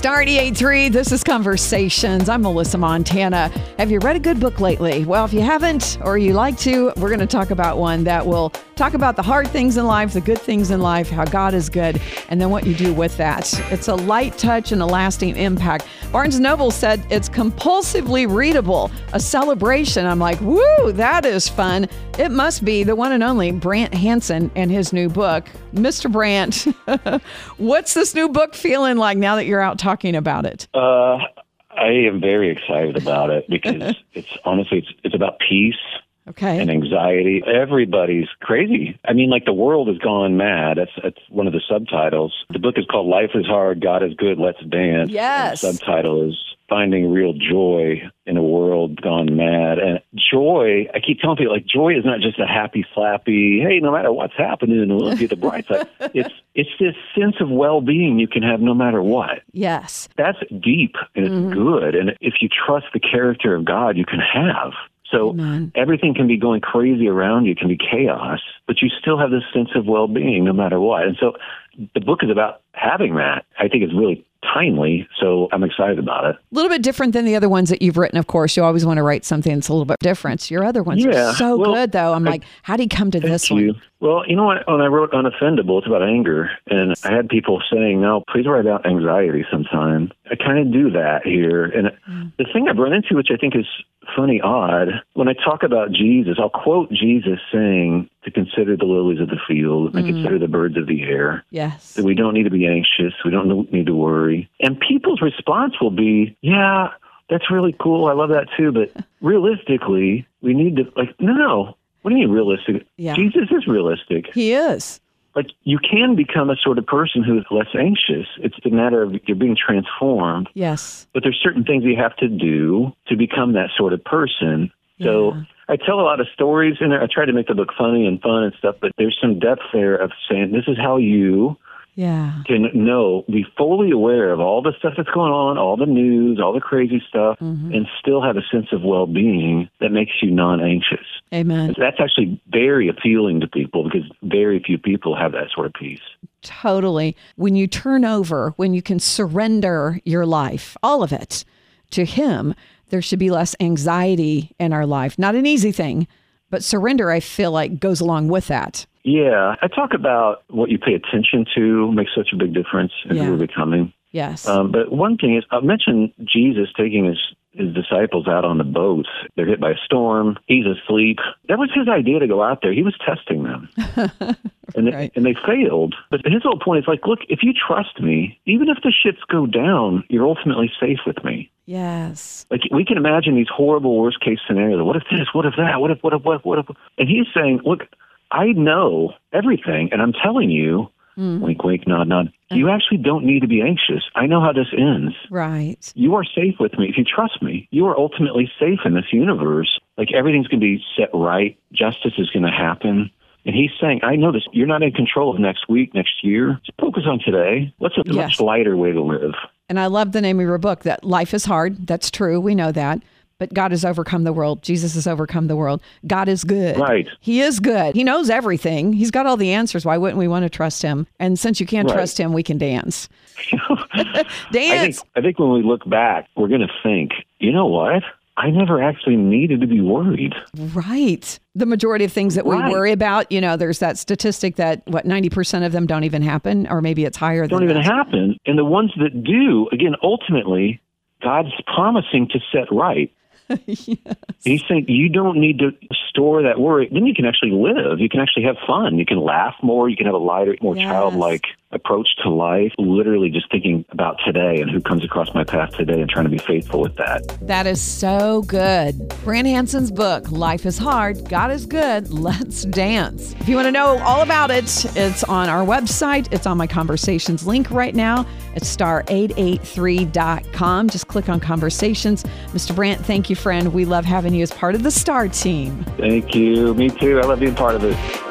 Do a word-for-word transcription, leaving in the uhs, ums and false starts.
Star eighty-eight three, this is Conversations. I'm Melissa Montana. Have you read a good book lately? Well, if you haven't or you like to, we're going to talk about one that will talk about the hard things in life, the good things in life, how God is good, and then what you do with that. It's a light touch and a lasting impact. Barnes and Noble said it's compulsively readable, a celebration. I'm like, woo, that is fun. It must be the one and only Brant Hansen and his new book. Mister Brant, what's this new book feeling like now that you're out talking about it? Uh, I am very excited about it because it's honestly, it's, it's about peace. Okay. And anxiety. Everybody's crazy. I mean, like the world has gone mad. That's that's one of the subtitles. The book is called Life is Hard, God is Good, Let's Dance. Yes. And the subtitle is Finding Real Joy in a World Gone Mad. And joy, I keep telling people, like, joy is not just a happy, flappy, hey, no matter what's happening, we'll look at the bright side. It's, it's this sense of well-being you can have no matter what. Yes. That's deep and it's mm-hmm. good. And if you trust the character of God, you can have. So Amen. Everything can be going crazy around you, it can be chaos, but you still have this sense of well-being no matter what. And so the book is about having that. I think it's really timely, so I'm excited about it. A little bit different than the other ones that you've written, of course. You always want to write something that's a little bit different. Your other ones yeah, are so well, good, though. I'm I, like, how do you come to this you. one? Well, you know what? When I wrote Unoffendable, it's about anger, and I had people saying, no, please write about anxiety sometime. I kind of do that here. And mm. the thing I've run into, which I think is funny, odd, when I talk about Jesus, I'll quote Jesus saying to consider the lilies of the field and mm. consider the birds of the air. Yes. That we don't need to be anxious. We don't need to worry. And people's response will be, yeah, that's really cool. I love that too. But realistically, we need to, like, no, no. What do you mean realistic? Yeah. Jesus is realistic. He is. Like, you can become a sort of person who is less anxious. It's a matter of you're being transformed. Yes. But there's certain things you have to do to become that sort of person. So yeah. I tell a lot of stories in there. I try to make the book funny and fun and stuff, but there's some depth there of saying this is how you yeah. can know, be fully aware of all the stuff that's going on, all the news, all the crazy stuff, mm-hmm. and still have a sense of well-being that makes you non-anxious. Amen. That's actually very appealing to people because very few people have that sort of peace. Totally. When you turn over, when you can surrender your life, all of it, to Him, there should be less anxiety in our life. Not an easy thing, but surrender, I feel like, goes along with that. Yeah. I talk about what you pay attention to makes such a big difference in yeah. who we're becoming. Yes. Um, but one thing is, I mentioned Jesus taking his, his disciples out on the boat. They're hit by a storm. He's asleep. That was his idea to go out there. He was testing them. and, right. they, and they failed. But his whole point is like, look, if you trust me, even if the ships go down, you're ultimately safe with me. Yes. Like, we can imagine these horrible worst case scenarios. What if this? What if that? What if, what if, what if, what if? And he's saying, look, I know everything, and I'm telling you, mm. wink, wink, nod, nod, you actually don't need to be anxious. I know how this ends. Right. You are safe with me. If you trust me, you are ultimately safe in this universe. Like, everything's going to be set right. Justice is going to happen. And he's saying, I know this. You're not in control of next week, next year. Just focus on today. What's a yes. much lighter way to live? And I love the name of your book, that life is hard. That's true. We know that. But God has overcome the world. Jesus has overcome the world. God is good. Right. He is good. He knows everything. He's got all the answers. Why wouldn't we want to trust Him? And since you can't right. trust Him, we can dance. Dance. I think, I think when we look back, we're going to think, you know what? I never actually needed to be worried. Right. The majority of things that right. we worry about, you know, there's that statistic that, what, ninety percent of them don't even happen, or maybe it's higher don't than Don't even that. happen. And the ones that do, again, ultimately, God's promising to set right. Yes. He's saying you don't need to store that worry. Then you can actually live. You can actually have fun. You can laugh more. You can have a lighter, more yes. childlike approach to life. Literally just thinking about today and who comes across my path today and trying to be faithful with that. That is so good. Brant Hansen's book, Life is Hard, God is Good, Let's Dance. If you want to know all about it, it's on our website. It's on my Conversations link right now. It's star eight eight three dot com. Just click on Conversations. Mister Brant, thank you, friend. We love having you as part of the STAR team. Thank you. Me too. I love being part of it.